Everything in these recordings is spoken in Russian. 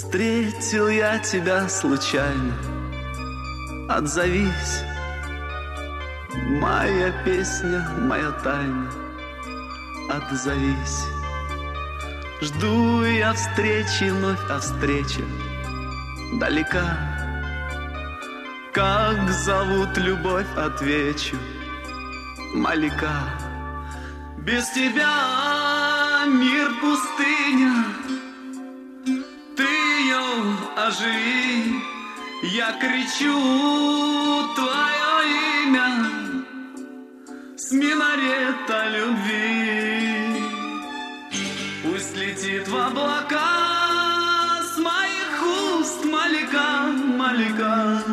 Встретил я тебя случайно, отзовись. Моя песня, моя тайна, отзовись. Жду я встречи вновь, а встреча далека. Как зовут любовь, отвечу: Малика. Без тебя мир пустыня, ты ее оживи. Я кричу твое имя с минарета любви. Пусть летит в облака с моих уст Малика, Малика.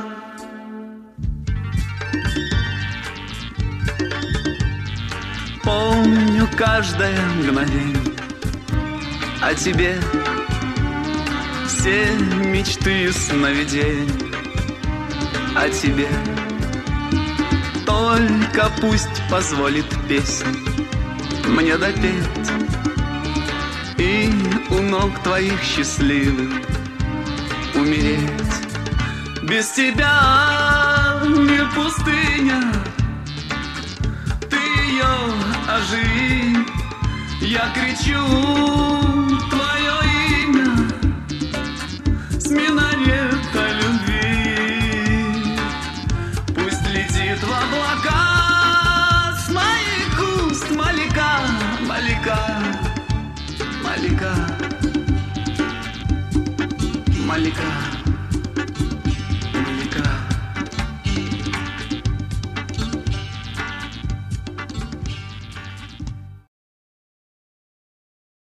Помню каждое мгновение о тебе, все мечты и сновидения о тебе. Только пусть позволит песня мне допеть и у ног твоих счастливых умереть. Без тебя мир пустыня, ты ее оживи. Я кричу твое имя с минарета любви. Пусть летит в облака с моих уст Малика, Малика, Малика, Малика.